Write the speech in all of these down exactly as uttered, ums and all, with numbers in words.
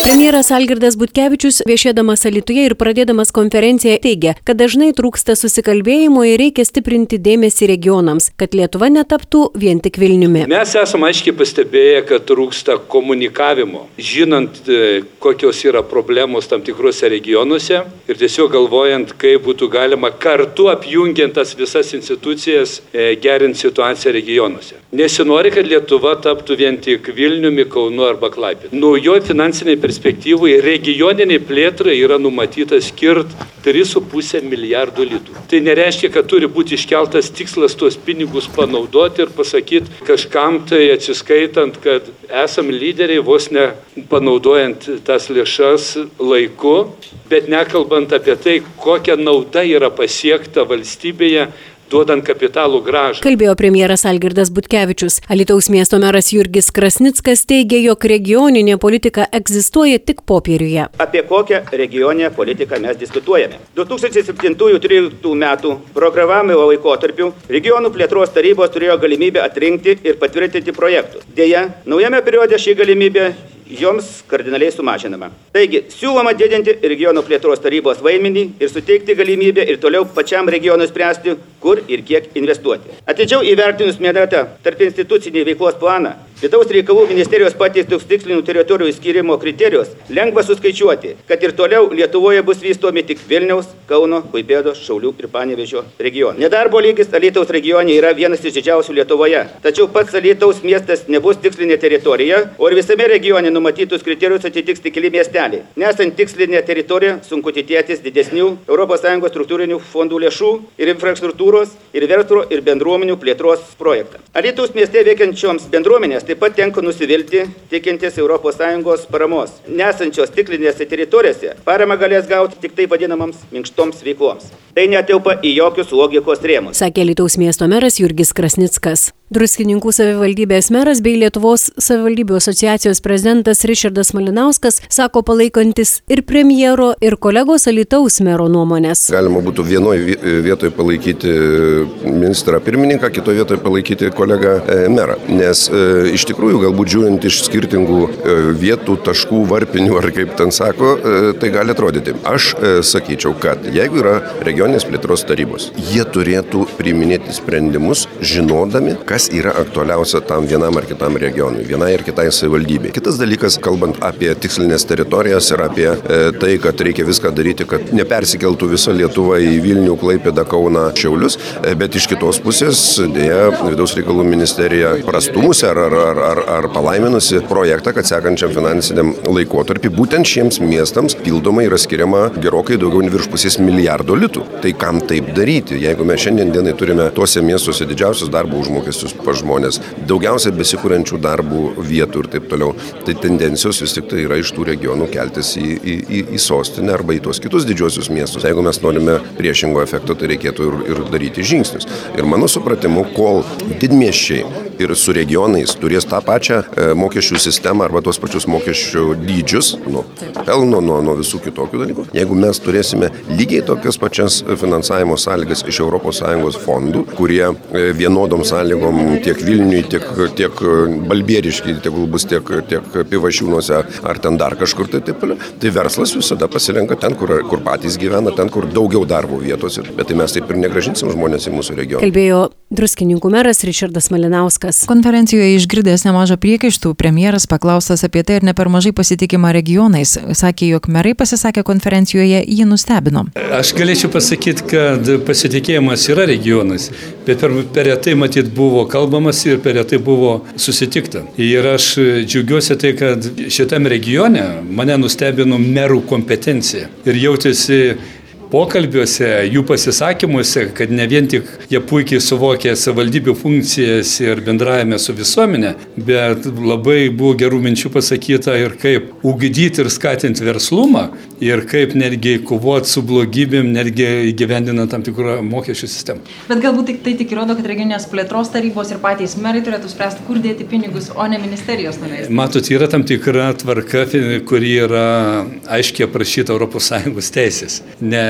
Premjeras Algirdas Butkevičius viešėdamas Alytuje ir pradėdamas konferenciją teigia, kad dažnai trūksta susikalbėjimo ir reikia stiprinti dėmesį regionams, kad Lietuva netaptų vien tik Vilniumi. Mes esame aiškiai pastebėję, kad trūksta komunikavimo, žinant, kokios yra problemos tam tikrose regionuose ir tiesiog galvojant, kaip būtų galima kartu apjungiant tas visas institucijas gerinti situaciją regionuose. Nesinori, kad Lietuva taptų vien tik Vilniumi, Kaunu arba Klaipėda. Naujoj finansiniai perspektyvai regioniniai plėtrai yra numatyta skirti tris su puse milijardo litų. Tai nereiškia, kad turi būti iškeltas tikslas tuos pinigus panaudoti ir pasakyti kažkam tai atsiskaitant, kad esam lyderiai vos ne panaudojant tas lėšas laiku, bet nekalbant apie tai, kokia nauda yra pasiekta valstybėje, duodant kapitalų grąžą. Kalbėjo premjeras Algirdas Butkevičius. Alytaus miesto meras Jurgis Krasnickas teigė, jog regioninė politika egzistuoja tik popieriuje. Apie kokią regioninę politiką mes diskutuojame? du tūkstančiai septintų tryliktų metų programavimo laikotarpiu regionų plėtros tarybos turėjo galimybę atrinkti ir patvirtinti projektus. Deja, naujame periode ši galimybė joms kardinaliai sumažinama. Taigi, siūloma didinti regionų plėtros tarybos vaidmenį ir suteikti galimybę ir toliau pačiam regionui spręsti, kur ir kiek investuoti. Atidžiau įvertinus minėtą tarp institucinį veiklos planą, Vidaus reikalų ministerijos pateiktus tikslinių teritorijų skyrimo kriterijus lengva suskaičiuoti, kad ir toliau Lietuvoje bus vystomi tik Vilniaus, Kauno, Klaipėdos, Šiaulių ir Panevėžio regionai. Nedarbo lygis Alytaus regione yra vienas iš didžiausių Lietuvoje, tačiau pats Alytaus miestas nebus tikslinė teritorija, o ir visame regione numatytus kriterijus atitiks tik keli miesteliai. Nesant tikslinė teritorija, sunku tikėtis didesnių Europos Sąjungos struktūrinių fondų lėšų ir infrastruktūros, ir verslo, ir bendruomenių plėtros projektą. Alytaus mieste veikiančioms bendruomenės taip pat tenka nusivilti tikintis Europos Sąjungos paramos. Nesančios tiklinėse teritorijose paramą galės gauti tik taip vadinamams minkštoms veikloms. Tai netilpa į jokius logikos rėmus. Sakė Alytaus miesto meras Jurgis Krasnickas. Druskininkų savivaldybės meras bei Lietuvos savivaldybių asociacijos prezidentas Ričardas Malinauskas sako palaikantis ir premjero, ir kolegos Alytaus mero nuomonės. Galima būtų vienoje vietoje palaikyti ministrą pirmininką, kitoje vietoje palaikyti kolegą merą. Nes e, iš tikrųjų, galbūt žiūrint iš skirtingų e, vietų, taškų, varpinių, ar kaip ten sako, e, tai gali atrodyti. Aš e, sakyčiau, kad jeigu yra regioninės plėtros tarybos, jie turėtų priiminėti sprendimus, žinodami, kas yra aktualiausia tam vienam ar kitam regionui, vienai ir kitai savivaldybei. Kitas dalykas, kalbant apie tikslinės teritorijas ir apie e, tai, kad reikia viską daryti, kad nepersikeltų visa Lietuva į Vilnių, Klaipėdą, Kauną, Šiaulius, e, bet iš kitos pusės, dėja, Vidaus reikalų ministerija prastumusi ar, ar, ar, ar, ar palaiminusi projektą, kad sekančiam finansiniam laikotarpį būtent šiems miestams pildomai yra skiriama gerokai daugiau nei virš pusės milijardo litų. Tai kam taip daryti, jeigu mes šiandien dienai turime tuose miestuose didžiausius darbo užmokesčius pas žmonės, daugiausiai besikūrenčių darbų vietų ir taip toliau, tai tendencijos vis tik tai yra iš tų regionų keltis į, į, į, į sostinę arba į tuos kitus didžiosius miestus. Jeigu mes norime priešingo efekto, tai reikėtų ir, ir daryti žingsnius. Ir mano supratimu, kol didmiesčiai ir su regionais turės tą pačią e, mokesčių sistemą arba tuos pačius mokesčių dydžius, nuo pelno, nuo, nuo visų kitokių dalykų, jeigu mes turėsime lygiai tokias pačias finansavimo sąlygas iš Europos Sąjungos fondų, kurie e, vienodom sąlygom tiek Vilniui, tiek, tiek Balbieriškiai, tiek bus tiek, tiek Pivašiūnuose ar ten dar kažkur, tai taip, tai verslas visada pasirenka ten, kur, kur patys gyvena, ten, kur daugiau darbo vietos, bet tai mes taip ir negrąžinsim žmonės į mūsų regioną. Kalbėjo Druskininkų meras Ričardas Malinauskas. Konferencijoje išgirdęs nemažą priekaištų, premjeras paklaustas apie tai, ar ne per mažai pasitikima regionais. Sakė, jog merai pasisakė konferencijoje, jį nustebino. Aš galėčiau pasakyti, kad pasitikėjimas yra regionais, bet per, per retai matyt buvo kalbamas ir per retai buvo susitikta. Ir aš džiaugiuosi tai, kad šitam regione mane nustebino merų kompetencija ir jautėsi pokalbiuose, jų pasisakymuose, kad ne vien tik jie puikiai suvokė savivaldybių funkcijas ir bendravime su visuomenė, bet labai buvo gerų minčių pasakyta ir kaip ugdyti ir skatinti verslumą ir kaip netgi kovoti su blogybėm, netgi įgyvendinant tam tikrą mokesčių sistemą. Bet galbūt tai tik įrodo, kad regioninės plėtros tarybos ir patys merai turėtų spręsti, kur dėti pinigus, o ne ministerijos nuleisti. Matot, yra tam tikra tvarka, kuri yra aiškiai aprašyta Europos Sąjungos teisės. Ne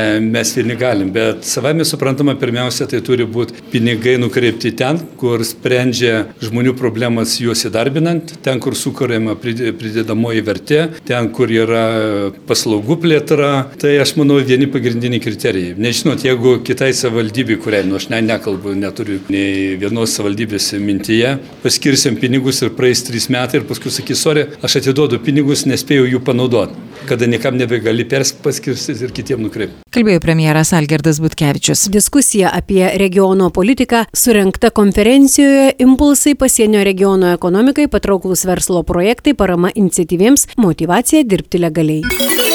mes vieni galim, bet savame suprantama, pirmiausia, tai turi būti pinigai nukreipti ten, kur sprendžia žmonių problemas juos įdarbinant, ten, kur sukuriama pridedamoji vertė, ten, kur yra paslaugų plėtra. Tai aš manau vieni pagrindiniai kriterijai. Nežinot, jeigu kitai savivaldybei, kuriai, nu aš ne, nekalbu, neturiu nei vienos savivaldybės mintyje, paskirsim pinigus ir praeis trys metai ir paskui sakys, sorry, aš atiduodu pinigus, nespėjau jų panaudoti, kada niekam nebegali paskirstyti ir kitiem nukreipti. Kalbėjo premjeras Algirdas Butkevičius. Diskusija apie regiono politiką surengta konferencijoje Impulsai pasienio regiono ekonomikai, patrauklūs verslo projektai, parama iniciatyviems, motyvacija dirbti legaliai.